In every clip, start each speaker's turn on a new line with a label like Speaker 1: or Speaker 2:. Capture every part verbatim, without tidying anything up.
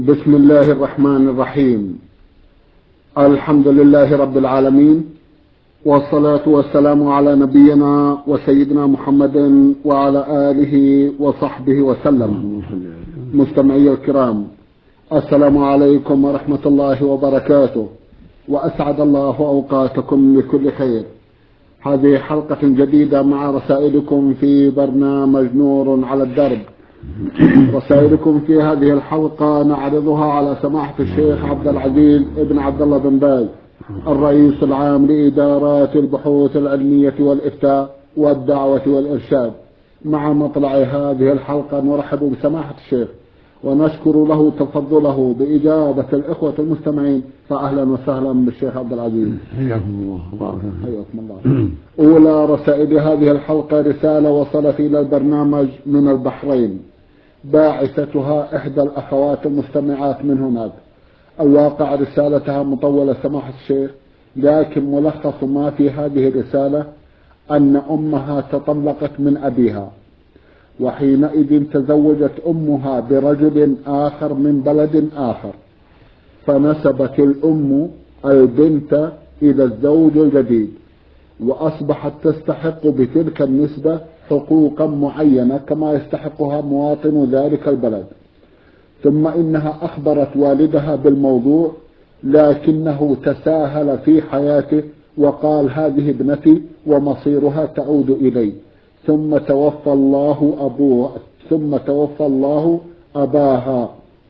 Speaker 1: بسم الله الرحمن الرحيم. الحمد لله رب العالمين، والصلاة والسلام على نبينا وسيدنا محمد وعلى آله وصحبه وسلم. مستمعي الكرام، السلام عليكم ورحمة الله وبركاته، وأسعد الله أوقاتكم بكل خير. هذه حلقة جديدة مع رسائلكم في برنامج نور على الدرب. رسائلكم في هذه الحلقة نعرضها على سماحة الشيخ عبد العزيز ابن عبد الله بن باز، الرئيس العام لإدارات البحوث العلمية والإفتاء والدعوة والإرشاد. مع مطلع هذه الحلقة نرحب بسماحة الشيخ ونشكر له تفضله بإجابة الإخوة المستمعين، فأهلا وسهلا بالشيخ عبد العزيز.
Speaker 2: حياكم الله.
Speaker 1: حياكم الله. أولى رسائل هذه الحلقة رسالة وصلت إلى البرنامج من البحرين، باعثتها إحدى الأخوات المستمعات من هناك. الواقع رسالتها مطولة سماحة الشيخ، لكن ملخص ما في هذه الرسالة أن أمها تطلقت من أبيها، وحينئذ تزوجت أمها برجل آخر من بلد آخر، فنسبت الأم البنت إلى الزوج الجديد، وأصبحت تستحق بتلك النسبة حقوقا معينة كما يستحقها مواطن ذلك البلد. ثم إنها أخبرت والدها بالموضوع، لكنه تساهل في حياته وقال هذه ابنتي ومصيرها تعود إلي. ثم توفى الله أبوها ثم توفى الله أباها،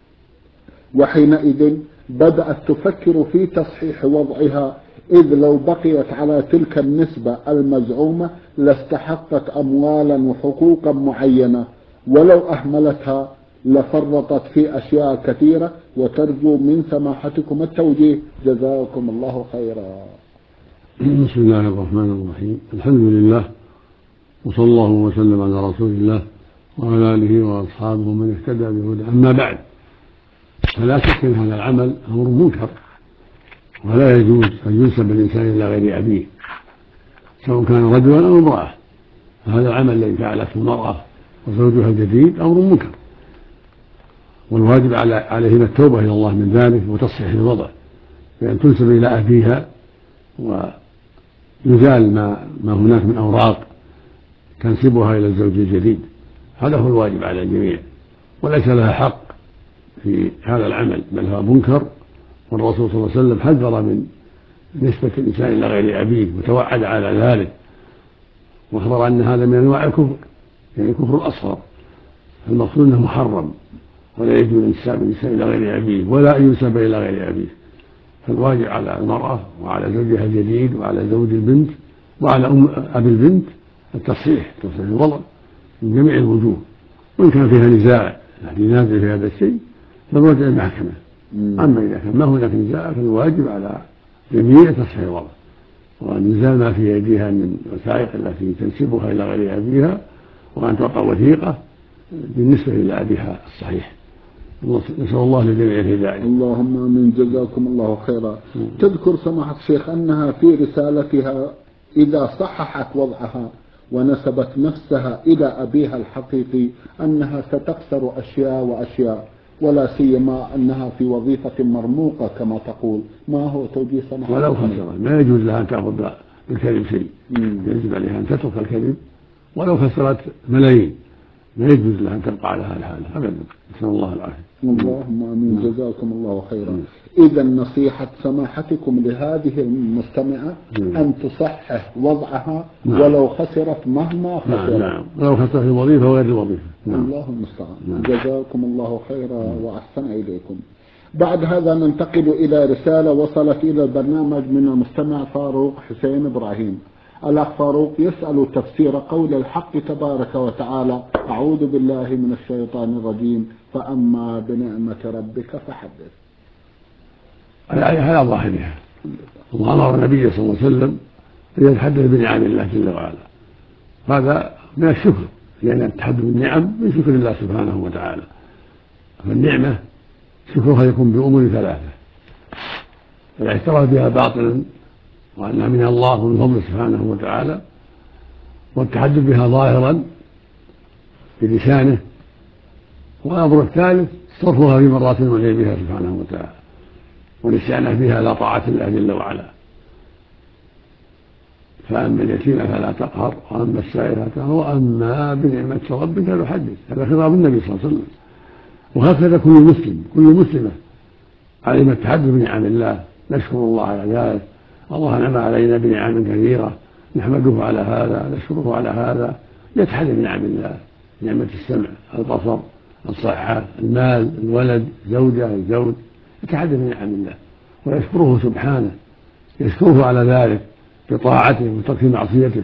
Speaker 1: وحينئذ بدأت تفكر في تصحيح وضعها، إذ لو بقيت على تلك النسبة المزعومة لاستحقت أموالا وحقوقا معينة، ولو أهملتها لفرطت في أشياء كثيرة، وترجو من سماحتكم التوجيه، جزاكم الله خيرا.
Speaker 2: بسم الله الرحمن الرحيم. الحمد لله، وصلى الله وسلم على رسول الله وعلى آله وأصحابه من اهتدى بهداه. أما بعد، فلا شك أن هذا العمل أمر منكر، ولا يجوز أن ينسب الإنسان إلى غير أبيه، سواء كان رجلا أو امرأة. فهذا العمل الذي فعلته المرأة وزوجها الجديد أمر منكر، والواجب عليهما التوبة إلى الله من ذلك وتصحيح الوضع، بأن تنسب إلى أبيها ويزال ما, ما هناك من أوراق تنسبها إلى الزوج الجديد. هذا هو الواجب على الجميع، وليس لها حق في هذا العمل، بل هو منكر. والرسول صلى الله عليه وسلم حذر من نسبة الإنسان إلى غير أبيه وتوعد على ذلك، وأخبر أن هذا من أنواع الكفر، يعني كفر الأصغر. المقصود أنه محرم، ولا يجوز انساب الإنسان إلى غير أبيه ولا أن ينسب إلى غير أبيه. فالواجب على المرأة وعلى زوجها الجديد وعلى زوج البنت وعلى أم أبي البنت التصحيح تصحيح الوضع من جميع الوجوه، وإن كان فيها نزاع ينازع في هذا الشيء فالرجع المحكمة. أما إذا كان ما هناك نزاع فالواجب على جميع تصحيح الوضع، وأن يزال ما في أيديها من وثائق التي تنسبها إلى غير أبيها، وأن توقع وثيقة بالنسبة إلى أبيها الصحيح. نسأل الله لجميع الهداية.
Speaker 1: اللهم آمين، جزاكم الله خيرا. تذكر سماحة الشيخ أنها في رسالتها إذا صححت وضعها ونسبت نفسها إلى أبيها الحقيقي أنها ستخسر أشياء وأشياء، ولا سيما أنها في وظيفة مرموقة كما تقول. ما هو توجيه سماحة؟
Speaker 2: ولو خسرت ما يجوز لها أن تأخذ بالكذب شيء، يجب عليها أن تترك الكذب ولو خسرت ملايين، ما يجوز لها أن تبقى على هذا الحال أبدا. نسأل الله العافية.
Speaker 1: اللهم آمين، جزاكم الله خيرا. إذا نصيحة سماحتكم لهذه المستمعة أن تصحح وضعها ولو خسرت مهما خسرت.
Speaker 2: نعم نعم، ولو خسرت في الوظيفة وغير الوظيفة.
Speaker 1: الله المستعان. جزاكم الله خيرا وأحسن إليكم. بعد هذا ننتقل إلى رسالة وصلت إلى البرنامج من المستمع فاروق حسين إبراهيم. الأخ فاروق يسأل تفسير قول الحق تبارك وتعالى: أعوذ بالله من الشيطان الرجيم، فأما بنعمة ربك فحدث.
Speaker 2: الآية على ظاهرها، الله أمر النبي صلى الله عليه وسلم أن يتحدث بنعم الله جل وعلا، هذا من الشكر، لأن التحدث بالنعم من شكر الله سبحانه وتعالى. فالنعمة شكرها يكون بأمور ثلاثة: الاعتراف بها باطلا وأنها من الله ومن فضله سبحانه وتعالى، والتحدث بها ظاهرا بلسانه، والأمر الثالث صرفها في مرات المنعم بها سبحانه وتعالى والاستعانة بها على طاعة الله جل وعلا. فأما اليتيم فلا تقهر وأما السائل فلا تنهر وأما بنعمة ربك فحدث. هذا خطاب النبي صلى الله عليه وسلم، وهكذا كل مسلم كل مسلمة علم التحدث بنعم الله، نشكر الله على ذلك. الله نعم علينا بنعم كثيرة نحمده على هذا نشكره على هذا. يتحدث بنعم الله، نعمة السمع البصر الصحة المال الولد زوجة الزوج، يتحدث بنعم الله ويشكره سبحانه، يشكره على ذلك بطاعته وترك معصيته.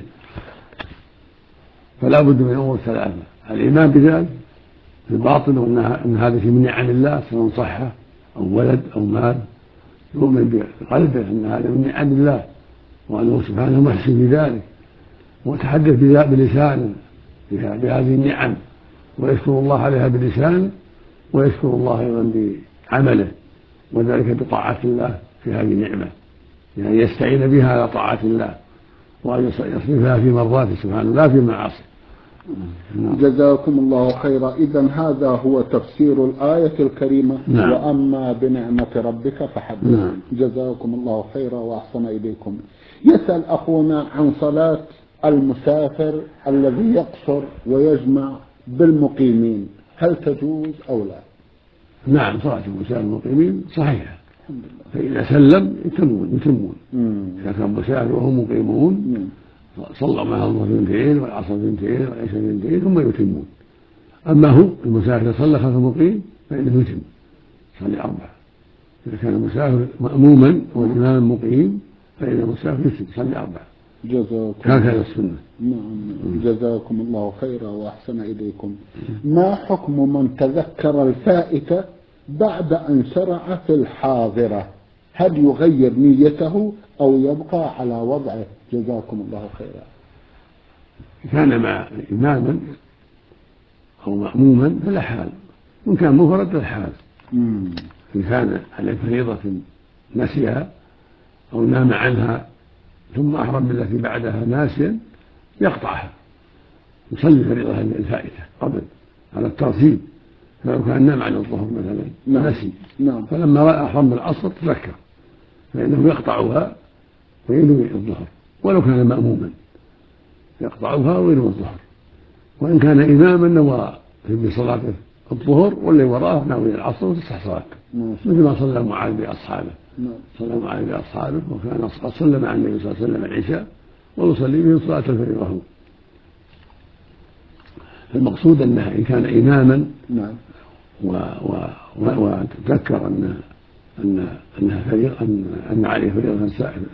Speaker 2: فلا بد من امور ثلاثه: الايمان بذلك في الباطن وان هذا من نعم الله سواء صحه او ولد او مال، يؤمن بقلبه ان هذا من نعم الله وانه سبحانه محسن بذلك، وتحدث بلسانه بهذه النعم ويشكر الله عليها بلسانه ويشكر الله ايضا بعمله، وذلك بطاعه الله في هذه النعمه، يعني يستعين بها على طاعة الله وأن يصرفها في مرضاته سبحانه لا في معاصي.
Speaker 1: جزاكم الله خيرا. إذن هذا هو تفسير الآية الكريمة. نعم. وأما بنعمة ربك فحدث. نعم. جزاكم الله خيرا وأحسن إليكم. يسأل أخونا عن صلاة المسافر الذي يقصر ويجمع بالمقيمين، هل تجوز أو لا؟
Speaker 2: نعم، صلاة المسافر المقيمين صحيحة، فإذا سلم يتمون يتمون إذا كان مسافر وهم مقيمون صلوا معها الظهر اثنتين والعصر اثنتين والعشاء اثنتين ثم يتمون. أما هو المسافر صلى خلف المقيم فإنه يتم، صلي أربعة. إذا كان المسافر مأموما والإمام مقيم فإن المسافر يتم، صلي أربعة.
Speaker 1: جزاكم
Speaker 2: هكذا السنة.
Speaker 1: نعم. جزاكم الله خيرا وأحسن إليكم. ما حكم من تذكر الفائتة بعد أن شرع في الحاضرة؟ هل يغير نيته أو يبقى على وضعه؟ جزاكم الله خيرا.
Speaker 2: كان مع إماما أو مأموما فلا حال، وإن كان مفرد فالحال. إن كان على فريضة نسيها أو نام عنها ثم أحرم بالتي بعدها ناسيا يقطعها، يصلي فريضة الفائتة قبل على الترتيب. فلو كان نام عن الظهر مثلا نعم. نسي نعم. فلما رأى أحرم بالعصر تذكر فإنه يقطعها وينوي الظهر، ولو كان مأموما يقطعها وينوي الظهر. وإن كان إماما نوى في صلاته الظهر واللي وراءه ناوي العصر وتصح صلاته، مثل ما صلى معاذ بأصحابه. صلى معاذ بأصحابه وكان قد صلى مع النبي صلى الله عليه وسلم العشاء ويصلي به صلاة الفريضة. المقصود أنه إن كان إماما نعم وتذكر أن أن أنها فريضة أن أن عليه فريضة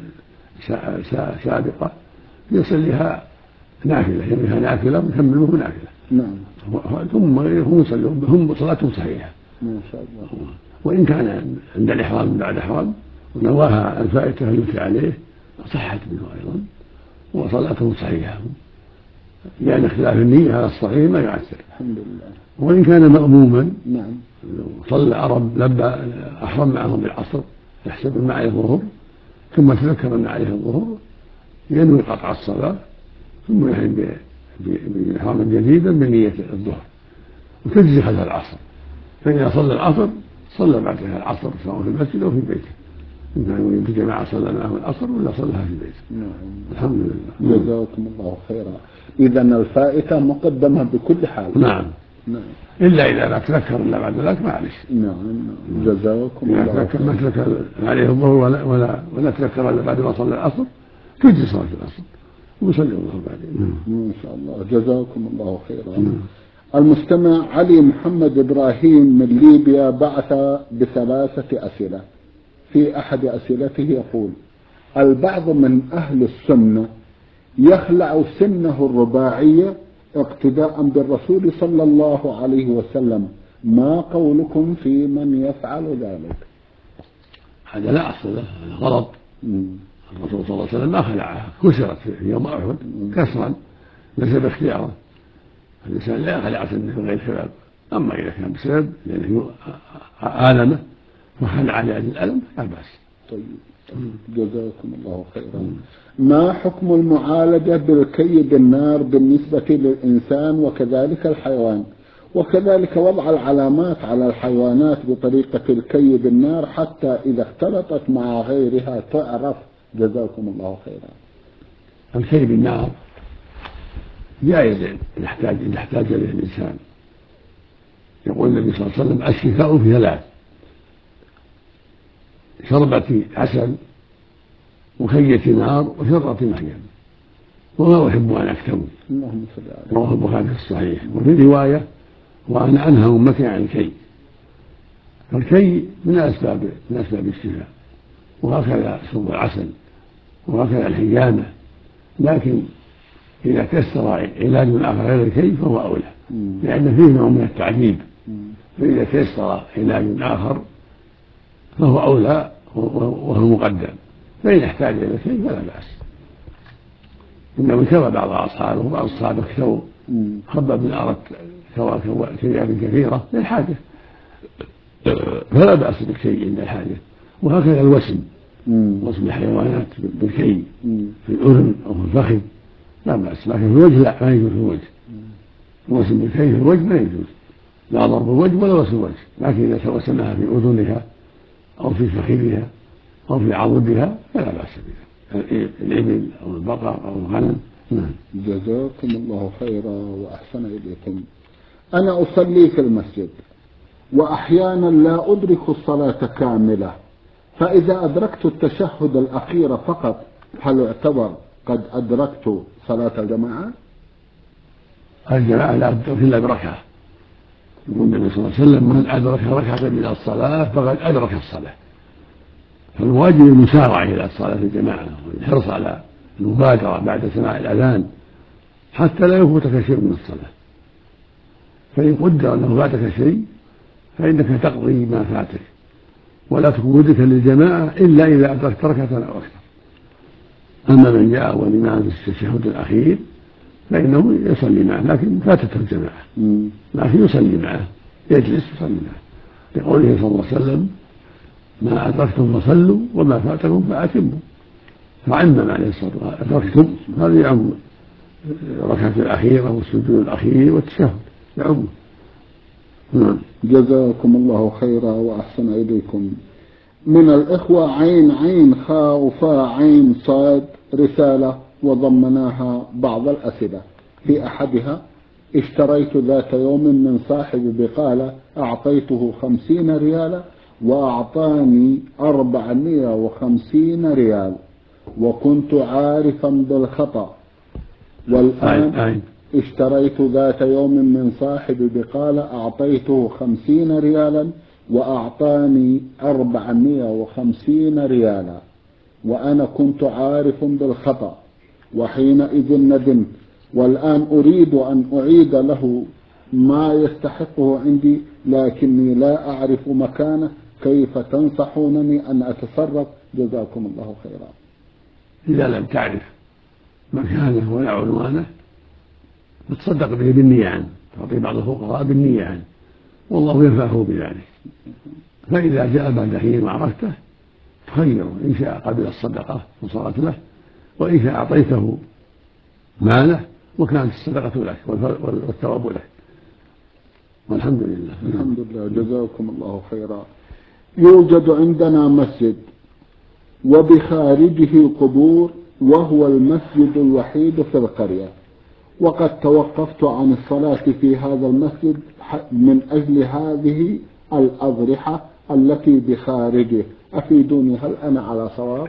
Speaker 2: سابقة يصليها نافلة، يملها نافلة ويكمله نافلة. نعم. ثم هم يصلون هم صلاتهم صحيحة. ما شاء الله. وإن كان عند الإحرام بعد إحرام ونواها الفائتة التي عليه صحت منه أيضا وصلاته صحيحة، لأن اختلاف النية على الصحيح ما يؤثر. الحمد لله. وإن كان مأموما نعم صلى عرب لبى أحرم معهم بالعصر يحسب أن عليه الظهر ثم تذكر أن عليه الظهر ينوي قطع الصلاة ثم يحرم بإحراما جديدا بنية الظهر وتجزي خلف العصر. فإذا صلى العصر صلى بعدها العصر سواء في المسجد أو في بيته، إن كان يريد الجماعة صلى معهم العصر ولا صلىها في بيته. نعم. الحمد لله. جزاكم الله خيرا. إذن الفائتة مقدمة بكل حال. نعم. نعم. إلا إذا لا تذكر إلا بعد ذلك معلش. نعم. جزاكم الله خيرا. تذكر ما تذكر عليه الظهر ولا ولا ولا تذكر إلا بعد ما صلى العصر تجزي صلاة العصر ويصلي الظهر بعدين. ما شاء الله. جزاكم الله خيرا. نعم. المستمع علي محمد إبراهيم من ليبيا بعث بثلاثة أسئلة. في أحد أسئلته يقول: البعض من أهل السنة يخلع سنه الرباعية اقتداء بالرسول صلى الله عليه وسلم، ما قولكم في من يفعل ذلك؟ هذا لا أصل له، غلط. الرسول صلى الله عليه وسلم ما خلعها، كسرت في يوم أحد كسرا ليس باختياره. الإنسان لا يخلع سنه بغير سبب، أما إذا كان بسبب لأنه آلمه وخلع لأجل الألم لا بأس.
Speaker 1: طيب. جزاكم الله خيرا. ما حكم المعالجة بالكي بالنار بالنسبة للإنسان وكذلك الحيوان؟ وكذلك وضع العلامات على الحيوانات بطريقة الكي بالنار حتى إذا اختلطت مع غيرها تعرف. جزاكم الله خيرا.
Speaker 2: الكي بالنار جائز يحتاج يحتاج إليه الإنسان. يقول النبي صلى الله عليه وسلم الشفاء في ثلاث: شربة عسل وخية نار وشرة مريم. وما أحب أن أكتوي. رواه البخاري في الصحيح. وفي رواية: وأنا أنهى أمتي عن الكي. فالكي من أسباب من أسباب الشفاء، وهكذا شرب العسل وهكذا الحجامة. لكن إذا تيسر علاج آخر غير الكي فهو أولى، لأن فيه نوع من التعذيب. فإذا تيسر علاج آخر فهو أولى وهو مقدم. فإن احتاج إلى الكي فلا بأس. إنه كوى بعض أصحابه وبعض الصحابة اكتووا، خبب من أرض كوى كيات كثيرة للحاجة، فلا بأس بالكي عند الحاجة. وهكذا الوسم، وسم الحيوانات بالكي في الأذن أو في الفخذ لا بأس، لكن في الوجه لا، ما يجوز في الوجه. الوسم بالكي في الوجه ما يجوز، لا ضرب الوجه ولا وسم الوجه. لكن إذا توسمها في أذنها أو في فخذها أو في عضدها فلا بأس بها، الإبل أو البقر أو الغنم. نعم.
Speaker 1: جزاكم الله خيرا وأحسن إليكم. أنا أصلي في المسجد وأحيانا لا أدرك الصلاة كاملة، فإذا أدركت التشهد الأخير فقط هل يعتبر قد أدركت صلاة الجماعة؟
Speaker 2: الجماعة لا تدرك إلا بركعة. يقول النبي صلى الله عليه وسلم: من أدرك ركعة من الصلاة فقد أدرك الصلاة. فالواجب المسارعة إلى صلاة الجماعة والحرص على المبادرة بعد سماع الأذان حتى لا يفوتك شيء من الصلاة. فإن قدر أنه فاتك شيء فإنك تقضي ما فاتك، ولا تكون مدركا للجماعة إلا إذا أدركت ركعة أو أكثر. أما من جاء والإمام في التشهد الأخير فإنه يصلي معه، لكن فاتته الجماعة، لكن يصلي معه، يجلس يصلي معه، لقوله صلى الله عليه وسلم: ما أدركتم فصلوا وما فاتكم فأتموا. فعمم عليه الصلاة والسلام: أدركتم هذا يعم الركعة الأخيرة والسجود الأخير والتشهد يعم. نعم.
Speaker 1: جزاكم الله خيرا وأحسن إليكم. من الإخوة عين عين خاء وفاء عين صاد رسالة وضمناها بعض الأسئلة. في أحدها: اشتريت ذات يوم من صاحب بقالة أعطيته خمسين ريالا وأعطاني أربعمائة وخمسين ريال وكنت عارفا بالخطأ، والآن اشتريت ذات يوم من صاحب بقالة أعطيته خمسين ريالا وأعطاني أربعمائة وخمسين ريالا وأنا كنت عارف بالخطأ، وحينئذ ندمت، والآن أريد أن أعيد له ما يستحقه عندي لكني لا أعرف مكانه، كيف تنصحونني أن أتصرف؟ جزاكم الله خيرا.
Speaker 2: إذا لم تعرف مكانه ولا عنوانه فتصدق به بالنية عنه، تعطي بعض الفقراء بالنية عنه والله ينفعه بذلك. فإذا جاء بعد حين وعرفته تخيره، إن شاء قبل الصدقة وصارت له، وإن شاء أعطيته ماله وكانت الصدقة لك والثواب لك، والحمد لله.
Speaker 1: الحمد لله. جزاكم الله خيرا. يوجد عندنا مسجد وبخارجه قبور وهو المسجد الوحيد في القرية، وقد توقفت عن الصلاة في هذا المسجد من أجل هذه الأضرحة التي بخارجه، أفيدوني هل أنا على صواب؟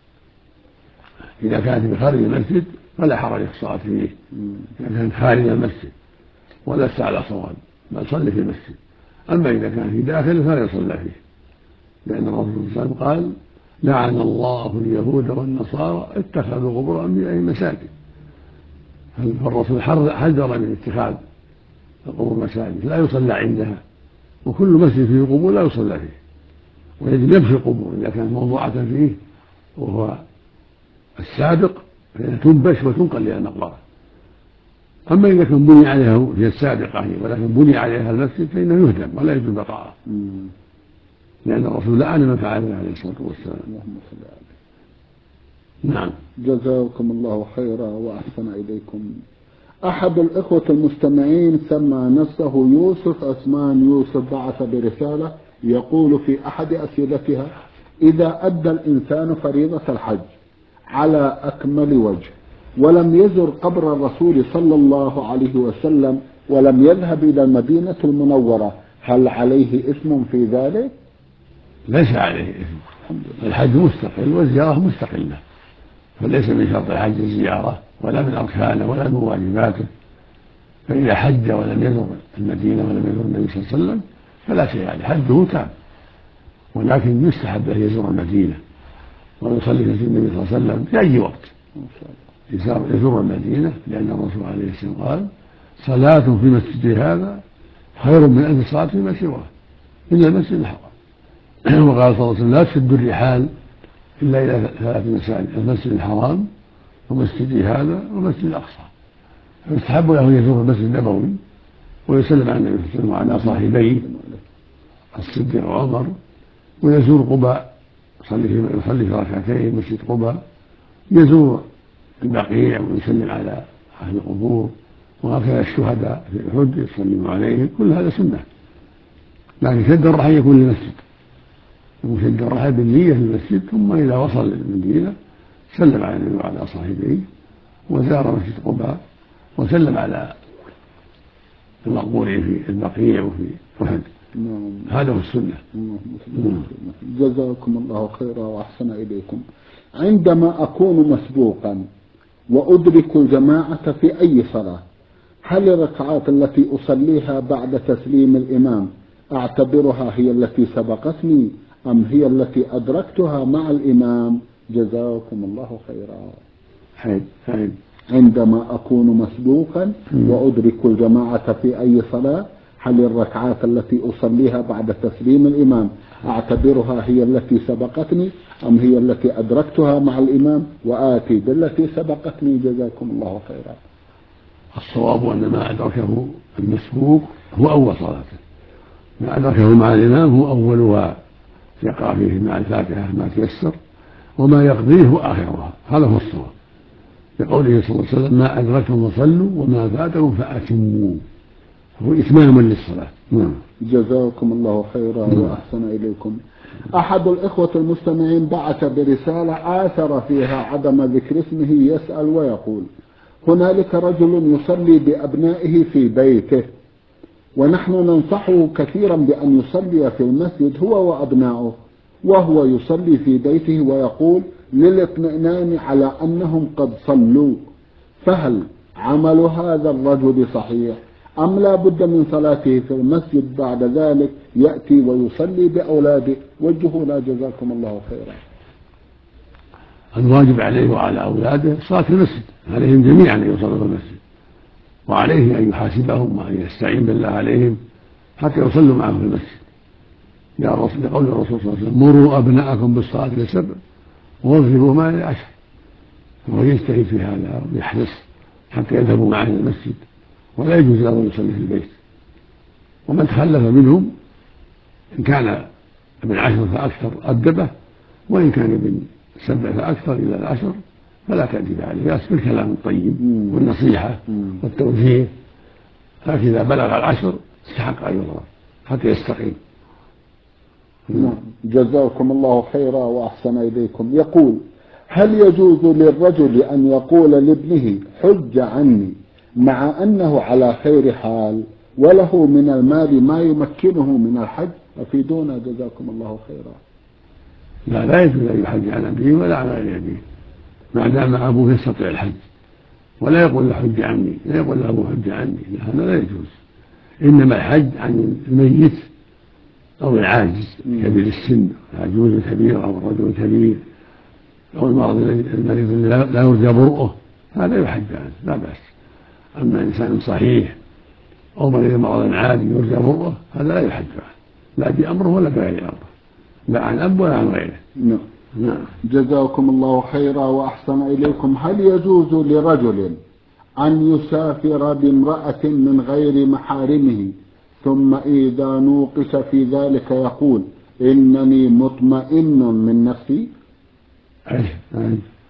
Speaker 2: إذا كانت بخارج المسجد فلا حرج في الصلاة فيه، إذا كانت خارج المسجد ولست على صواب بل صلي في المسجد. أما إذا كان في داخله فلا يصلى فيه، لأن الرسول صلى الله عليه وسلم قال: لعن الله اليهود والنصارى اتخذوا قبور أنبيائهم مساجد. فالرسول حذر من اتخاذ القبور مساجد، لا يصلى عندها، وكل مسجد فيه قبور لا يصلى فيه، ويجب يمشي القبور إذا كانت موضوعة فيه وهو السابق فإنها تنبش وتنقل إلى المقبرة. أما إذا كان بني عليها هي السابقة ولكن بني عليها المسجد فإنه يهدم ولا يجوز بقاءه، لأن الرسول لعن من فعل عليه الصلاة والسلام.
Speaker 1: اللهم صل عليه.
Speaker 2: نعم.
Speaker 1: جزاكم الله خيرا وأحسن إليكم. أحد الإخوة المستمعين سمى نفسه يوسف عثمان يوسف، بعث برسالة يقول في أحد أسئلتها: إذا أدى الإنسان فريضة الحج على أكمل وجه ولم يزر قبر الرسول صلى الله عليه وسلم ولم يذهب إلى المدينة المنورة، هل عليه إثم في ذلك؟
Speaker 2: ليس عليه إثم، الحج مستقل والزيارة مستقلة، فليس من شرط الحج الزيارة ولا من أركانه ولا من واجباته. فإذا حج ولم يزر المدينة ولم يزر النبي صلى الله عليه وسلم فلا شيء عليه، حجه تام، ولكن يستحب أن يزور المدينة ويصلي في النبي صلى الله عليه وسلم في أي وقت يزور المدينة، لأن الرسول عليه السلام قال: صلاة في مسجد هذا خير من ألف صلاة فيما سواه إلا المسجد الحرام. وقال صلى الله عليه وسلم: لا تشد الرحال إلا إلى ثلاث مساجد: المسجد الحرام ومسجدي هذا ومسجد الأقصى. فيستحب له أن يزور المسجد النبوي ويسلم على النبي صلى الله عليه وسلم وعلى صاحبيه الصديق وعمر، ويزور قباء يصلي في ركعتين مسجد قباء، يزور البقيع ويسلم على أهل القبور، وهكذا الشهداء في أحد يسلم عليهم، كل هذا سنة. لكن شد الرحل يكون للمسجد، وشد الرحل بالنية للمسجد، ثم إذا وصل المدينة سلم على النبي وعلى صاحبيه وزار مسجد قباء وسلم على المقبورين في البقيع وفي أحد. هذا هو السنة.
Speaker 1: جزاكم الله خيرا وأحسن إليكم. عندما أكون مسبوقا وأدرك الجماعة في أي صلاة، هل الركعات التي أصليها بعد تسليم الإمام أعتبرها هي التي سبقتني أم هي التي أدركتها مع الإمام؟ جزاكم الله خيرا.
Speaker 2: حين حين
Speaker 1: عندما أكون مسبوقا وأدرك الجماعة في أي صلاة، هل الركعات التي أصليها بعد تسليم الإمام أعتبرها هي التي سبقتني أم هي التي أدركتها مع الإمام وآتي بالتي سبقتني؟ جزاكم الله خيرا.
Speaker 2: الصواب أن ما أدركه المسبوق هو أول صلاته، ما أدركه مع الإمام هو أولها، يقرأ فيه مع الفاتحة ما تيسر، وما يقضيه هو آخرها. هذا هو الصواب، لقوله صلى الله عليه وسلم: ما أدركتم فصلوا وما فاتكم فأتموا، هو إتمام للصلاة. نعم.
Speaker 1: جزاكم الله خيرا وأحسن إليكم. أحد الإخوة المستمعين بعث برسالة آثر فيها عدم ذكر اسمه، يسأل ويقول: هنالك رجل يصلي بأبنائه في بيته، ونحن ننصحه كثيرا بأن يصلي في المسجد هو وأبنائه، وهو يصلي في بيته ويقول للاطمئنان على أنهم قد صلوا، فهل عمل هذا الرجل صحيح أم لا بد من صلاته في المسجد بعد ذلك يأتي ويصلي بأولاده؟ وجهونا جزاكم الله خيرا.
Speaker 2: الواجب عليه وعلى أولاده صلاة المسجد، عليهم جميعا أن يصلوا في المسجد، وعليه أن يحاسبهم وأن يستعين بالله عليهم حتى يصلوا معه في المسجد، لقول الرسول صلى الله عليه وسلم: مروا أبناءكم بالصلاة لسبع واضربوهما لعشر. وهو يجتهد في هذا ويحرص حتى يذهبوا معه إلى المسجد، ولا يجوز له أن يصلي في البيت. ومن تخلف منهم إن كان من عشر فأكثر أدبه، وإن كان من سبع فأكثر إلى العشر فلا تأديب عليه، بس بالكلام الطيب والنصيحة والتوجيه، لكن إذا بلغ العشر استحق أن يضرب حتى يستقيم.
Speaker 1: نعم. جزاكم الله خيرا وأحسن إليكم. يقول: هل يجوز للرجل أن يقول لابنه حج عني مع أنه على خير حال وله من المال ما يمكنه من الحج؟ أفيدونا جزاكم الله خيرا.
Speaker 2: لا لا يجوز أن يحج عن أبيه ولا عن غير أبيه ما دام أبوه يستطيع الحج، ولا يقول له حج عني، لا يقول له أبوه حج عني، هذا لا يجوز. إنما الحج عن الميت أو العاجز كبير السن، العجوز الكبير أو الرجل الكبير أو المرض المريض لا يرجى برؤه، هذا يحج عنه لا بأس. أما إنسان صحيح أو مريض مرضا عادي يرجى برؤه هذا لا يحج عنه، لا بأمره ولا بغير أمره، لا عن أب ولا عن غيره.
Speaker 1: نعم. نعم. جزاكم الله خيرا وأحسن إليكم. هل يجوز لرجل أن يسافر بامرأة من غير محارمه ثم إذا نوقش في ذلك يقول إنني مطمئن من نفسي؟
Speaker 2: أي أي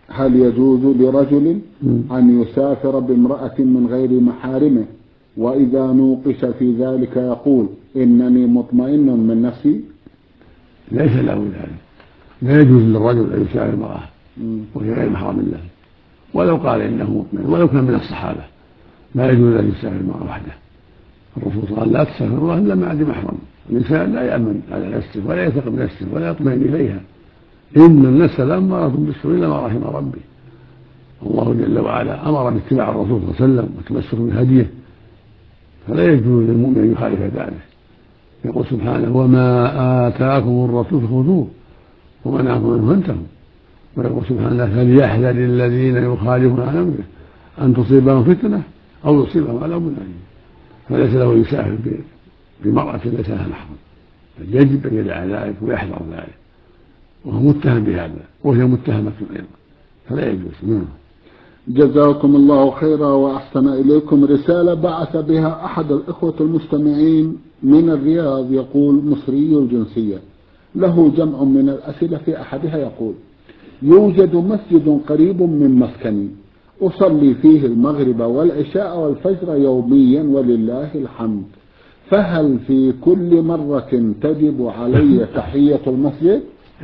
Speaker 1: هل يجوز لرجل أن يسافر بامرأة من غير محارمه وإذا نوقش في ذلك يقول إنني مطمئن من نفسي؟
Speaker 2: ليس له ذلك، لا يجوز للرجل أن يسافر امرأة وهي غير محرم له، ولو قال إنه مطمئن ولو كان من الصحابة لا يجوز أن يسافر المرأة وحده. الرسول قال لا تسافر الله إلا مع ذي محرم. الإنسان لا يأمن على نفسه ولا يثق بنفسه ولا يطمئن إليها، إن النفس لأمارة بالسوء إلا ما رحم ربي. الله جل وعلا أمر باتباع الرسول صلى الله عليه وسلم والتمسك بهديه، فلا يجوز للمؤمن أن يخالف ذلك. يقول سبحانه وما آتاكم الرسول فخذوه وما نهاكم عنه فانتهوا. ويقول سبحانه فليحذر الذين يخالفون عن أمره أن تصيبهم فتنة أو يصيبهم عذاب أليم. فليس له يسافر بمرأة ليس لها محرم، يجب أن يدع ذلك ويحذر ذلك، وهو متهم بهذا وهي متهمة أيضا، فلا يجوز.
Speaker 1: جزاكم الله خيرا وأحسن إليكم. رسالة بعث بها أحد الإخوة المستمعين من الرياض، يقول مصري الجنسية، له جمع من الأسئلة. في أحدها يقول يوجد مسجد قريب من مسكني أصلي فيه المغرب والعشاء والفجر يوميا ولله الحمد، فهل في كل مرة تجب علي تحية المسجد؟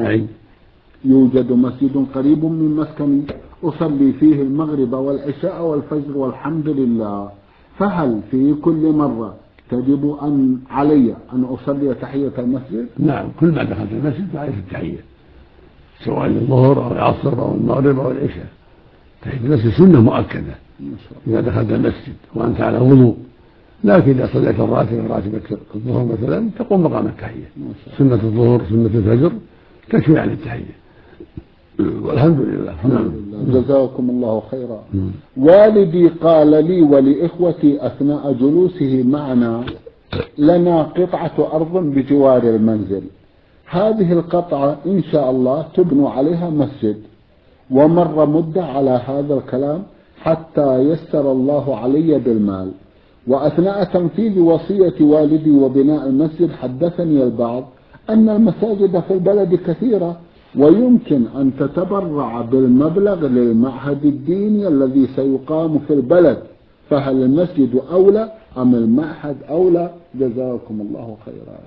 Speaker 1: يوجد مسجد قريب من مسكني أصلي فيه المغرب والعشاء والفجر والحمد لله، فهل في كل مرة تجب أن علي أن أصلي تحية المسجد؟
Speaker 2: نعم، كل ما دخلت المسجد فعليك التحية، سواء الظهر أو العصر أو المغرب أو العشاء. تحية المسجد سنة مؤكدة إذا دخلت المسجد وأنت على وضوء، لكن إذا صليت الراتب راتبة الظهر مثلا تقوم مقام التحية. سنة الظهر سنة الفجر تكفي عن التحية، والحمد لله.
Speaker 1: الحمد لله. جزاكم الله خيرا. مم. والدي قال لي ولإخوتي أثناء جلوسه معنا لنا قطعة أرض بجوار المنزل، هذه القطعة إن شاء الله تبنى عليها مسجد، ومر مدة على هذا الكلام حتى يسر الله علي بالمال، وأثناء تنفيذ وصية والدي وبناء المسجد حدثني البعض أن المساجد في البلد كثيرة ويمكن أن تتبرع بالمبلغ للمعهد الديني الذي سيقام في البلد، فهل المسجد أولى أم المعهد أولى؟ جزاكم الله خيرا.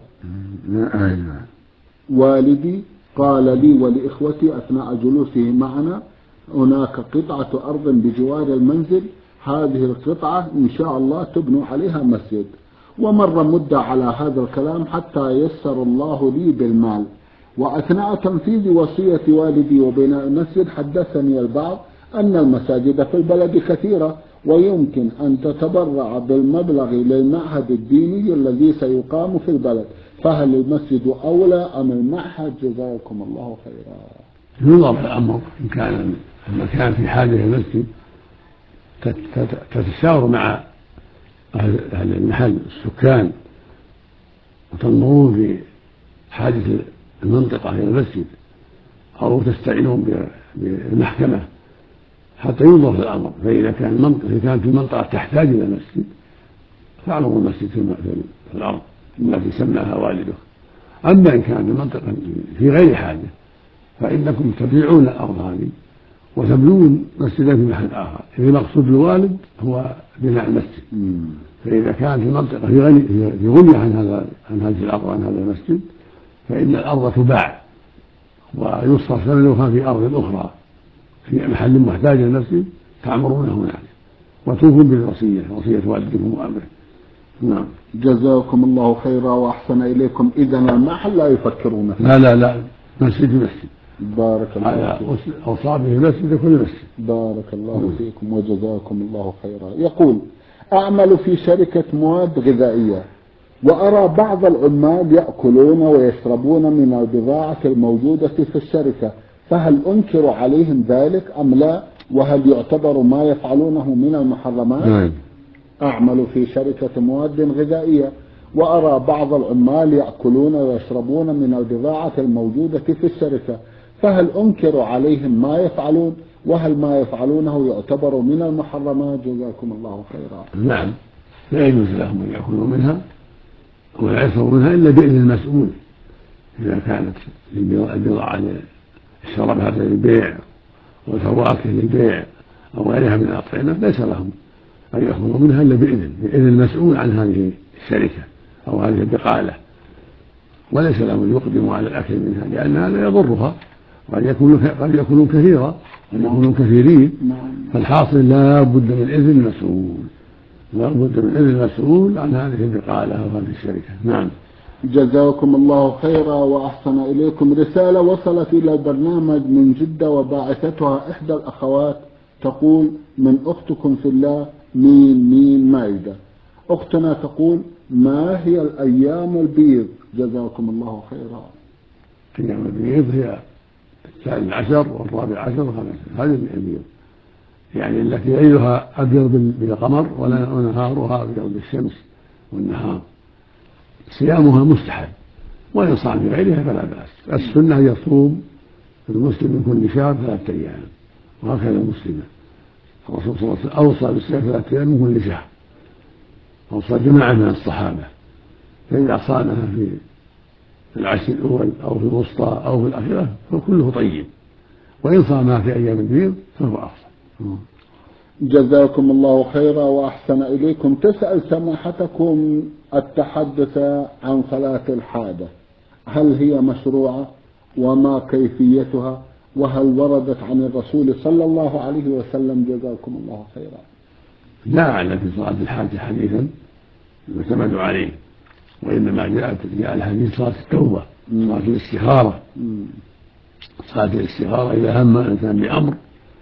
Speaker 1: والدي قال لي ولإخوتي أثناء جلوسه معنا هناك قطعة أرض بجوار المنزل، هذه القطعة إن شاء الله تبنى عليها مسجد، ومر مدة على هذا الكلام حتى يسر الله لي بالمال، وأثناء تنفيذ وصية والدي وبناء المسجد حدثني البعض أن المساجد في البلد كثيرة ويمكن أن تتبرع بالمبلغ للمعهد الديني الذي سيقام في البلد، فهل المسجد أولى أم المعهد؟ جزاكم الله خيرا.
Speaker 2: ينظر الأمر، إن كان المكان في حاجة المسجد تتشاور مع أهل المحل السكان وتنظرون بحاجة المنطقة إلى المسجد، أو تستعينون بالمحكمة حتى ينظر في الأمر، فإذا كان المنطقة كانت المنطقة تحتاج إلى المسجد فاعلموا المسجد في الأرض التي سماها والده. أما إن كانت المنطقة في غير حاجة فإنكم تبيعون الأرض هذه وتبنون مسجدا في محل آخر، إذا المقصود بالوالد هو بناء المسجد. فإذا كانت المنطقة في غني في غنية عن هذا عن هذه الأرض وعن هذا المسجد فإن الأرض تباع ويصرف ثمنها في أرض أخرى في محل محتاج للمسجد تعمرونه هناك وتوفون بالوصية، وصية والدكم وأمره. نعم.
Speaker 1: جزاكم الله خيرا وأحسن إليكم. إذن المحل لا يفكرون فيه.
Speaker 2: لا لا لا مسجد مسجد.
Speaker 1: بارك الله فيكم.
Speaker 2: أوصابه المسجد كل مسجد.
Speaker 1: بارك الله فيكم وجزاكم الله خيرا. يقول أعمل في شركة مواد غذائية وأرى بعض العمال يأكلون ويشربون من البضاعة الموجودة في الشركة، فهل أنكر عليهم ذلك أم لا؟ وهل يعتبر ما يفعلونه من المحرمات؟
Speaker 2: نعم.
Speaker 1: أعمل في شركة مواد غذائية وأرى بعض العمال يأكلون ويشربون من البضاعة الموجودة في الشركة، فهل أنكر عليهم ما يفعلون؟ وهل ما يفعلونه يعتبر من المحرمات؟ جزاكم الله خيرا.
Speaker 2: نعم، لا يجوز لهم أن يأكلوا منها ولا يشربوا منها إلا بإذن المسؤول، إذا كانت البضاعة الشرب هذا للبيع والفواكه للبيع أو غيرها من الأطعمة ليس لهم أن يأخذوا منها إلا بإذن بإذن المسؤول عن هذه الشركة أو هذه البقالة، وليس لهم أن يقدموا على الأكل منها لأن هذا يضرها، وقد يكونوا قد يكونوا كثيرا قد يكونوا كثيرين. فالحاصل لا بد من إذن المسؤول، لا بد من إذن المسؤول عن هذه البقالة أو هذه الشركة. نعم.
Speaker 1: جزاكم الله خيرا وأحسن إليكم. رسالة وصلت إلى البرنامج من جدة وباعثتها إحدى الأخوات تقول: من أختكم في الله مين مين مائدة. أختنا تقول: ما هي الأيام البيض؟ جزاكم الله خيرا.
Speaker 2: أيام البيض هي الثالث عشر والرابع عشر والخامس، هذه البيض يعني التي ليلها أبيض بالقمر ونهارها أبيض بالشمس والنهار. صيامها مستحب، وإن صام بغيرها فلا بأس. السنة يصوم المسلم من كل شهر ثلاثة أيام، وهكذا المسلمة. الرسول صلى الله عليه وسلم أوصى بالصيام ثلاثة أيام من كل شهر، أوصى جماعة من الصحابة، فإذا صامها في العشر الأول أو في الوسطى أو في الأخيرة فكله طيب، وإن صامها في أيام البيض فهو أفضل.
Speaker 1: جزاكم الله خيرا وأحسن إليكم. تسأل سماحتكم التحدث عن صلاة الحاجة، هل هي مشروعة وما كيفيتها وهل وردت عن الرسول صلى الله عليه وسلم؟ جزاكم الله خيرا.
Speaker 2: لا أعلم في صلاة الحاجة حديثا يعتمد عليه، وإنما جاءت جاء الحديث صلاة التوبة، صلاة الاستخارة. صلاة الاستخارة إذا هم الإنسان بأمر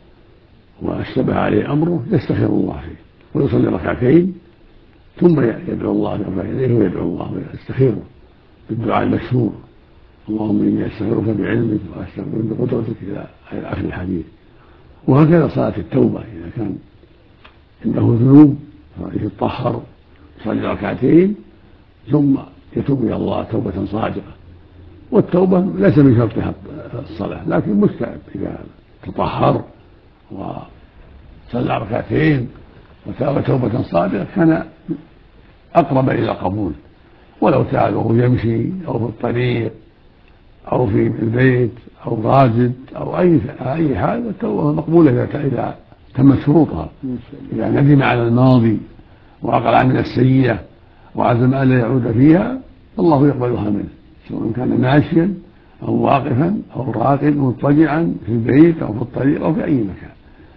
Speaker 2: واشتبه عليه أمره يستخير الله فيه ويصلي ركعتين ثم يدعو الله يرفع يديه ويدعو الله ويستخيره بالدعاء المشهور: اللهم إني أستخيرك بعلمك وأستغفرك بقدرتك إلى آخر الحديث. وهكذا صلاة التوبة إذا كان عنده ذنوب يتطهر يصلي ركعتين ثم يتوب إلى الله توبة صادقة. والتوبة ليس من شرطها الصلاة، لكن مستحب إذا تطهر وصلى ركعتين وتاب توبة صادقة كان أقرب إلى القبول. ولو تاب وهو يمشي أو في الطريق أو في البيت أو راجد أو أي أي حال، التوبة مقبولة إذا تمت شروطها. إذا ندم على الماضي وأقلع من السيئة وعزم ألا يعود فيها الله يقبلها منه، سواء كان ماشيا أو واقفا أو راقد مضطجعا في البيت أو في الطريق أو في أي مكان.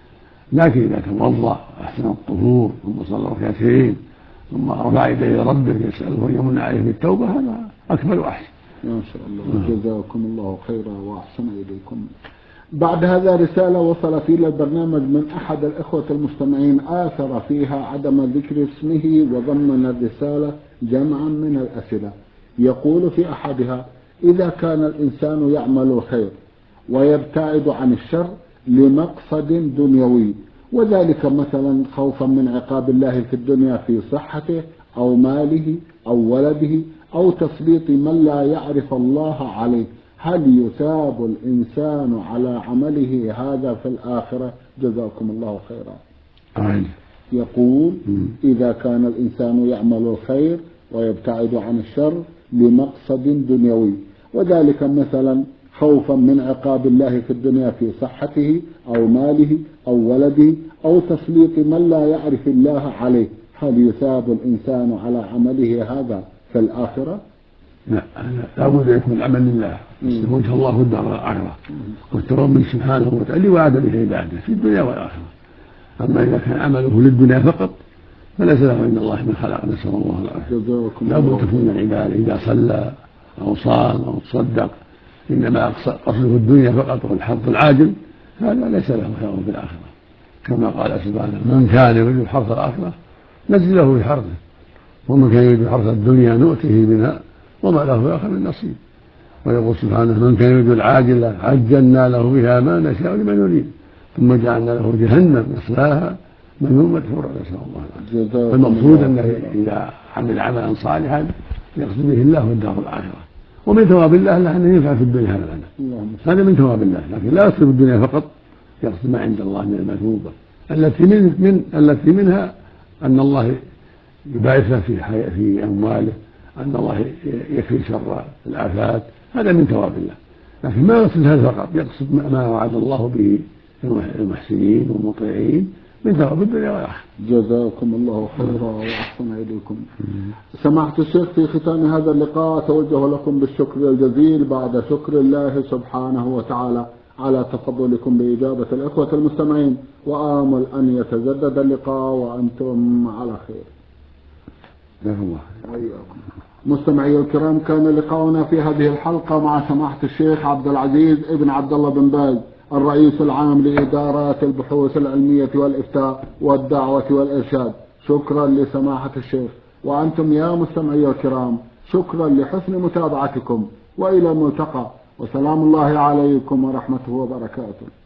Speaker 2: لكن إذا توضأ وأحسن الطهور ثم صلى ركعتين ثم رفع يديه ربه يسأله أن يمن عليه بالتوبة هذا أكمل وأحسن.
Speaker 1: ما شاء الله. جزاكم الله خيرا وأحسن إليكم. بعد هذا رسالة وصلت إلى البرنامج من أحد الإخوة المستمعين آثر فيها عدم ذكر اسمه وضمن الرسالة جمعا من الأسئلة. يقول في أحدها: إذا كان الإنسان يعمل الخير ويبتعد عن الشر لمقصد دنيوي، وذلك مثلا خوفا من عقاب الله في الدنيا في صحته أو ماله أو ولده أو تسليط من لا يعرف الله عليه، هل يثاب الإنسان على عمله هذا في الآخرة؟ جزاكم الله خيرا.
Speaker 2: آمين.
Speaker 1: يقول: إذا كان الإنسان يعمل الخير ويبتعد عن الشر لمقصد دنيوي، وذلك مثلا خوفا من عقاب الله في الدنيا في صحته أو ماله أو ولده أو تسليط من لا يعرف الله عليه، هل يثاب الإنسان على عمله هذا في الآخرة؟
Speaker 2: لا، لا بد أن يكون العمل لله وجه الله في الدار والآخرة، والتوبة من سبحانه وتعالى وعدم عباده في الدنيا والآخرة. أما إذا كان عمله للدنيا فقط فليس له عند الله من خلق، نسأل الله العافية. لا بد تكون العبادة إذا صلى أو صام أو تصدق إنما قصده الدنيا فقط والحظ العاجل هذا ليس له خير في الآخرة، كما قال سبحانه: من كان يريد حرث الآخرة نزل له في حرثه ومن كان يريد حرث الدنيا نؤته منها وما له في الآخرة من نصيب. ويقول سبحانه: من كان يريد العاجلة عجلنا له بها ما نشاء لمن نريد ثم جعلنا له جهنم يصلاها مذموما مدحورا، نسأل الله العافية. المقصود أنه إذا عمل عملا صالحا يقصد به الله والدار الآخرة، ومن ثواب الله له أنه ينفع في الدنيا هذا هذا من ثواب الله، لكن لا يقصد الدنيا فقط، يقصد ما عند الله من المثوبة التي من, من التي منها أن الله يبارك في في أمواله، أن الله يكفي شر الآفات، هذا من ثواب الله. لكن ما يقصد هذا فقط، يقصد ما وعد الله به المحسنين والمطيعين من ثواب الدنيا والآخرة.
Speaker 1: جزاكم الله خيرا وأحسن إليكم. سماحة الشيخ، في ختام هذا اللقاء أتوجه لكم بالشكر الجزيل بعد شكر الله سبحانه وتعالى على تفضلكم بإجابة الإخوة المستمعين، وآمل أن يتجدد اللقاء وأنتم على خير.
Speaker 2: الله.
Speaker 1: مستمعي الكرام، كان لقاؤنا في هذه الحلقة مع سماحة الشيخ عبد العزيز ابن عبد الله بن باز، الرئيس العام لإدارات البحوث العلمية والإفتاء والدعوة والإرشاد. شكرا لسماحة الشيخ، وأنتم يا مستمعي الكرام شكرا لحسن متابعتكم، وإلى الملتقى، وسلام الله عليكم ورحمته وبركاته.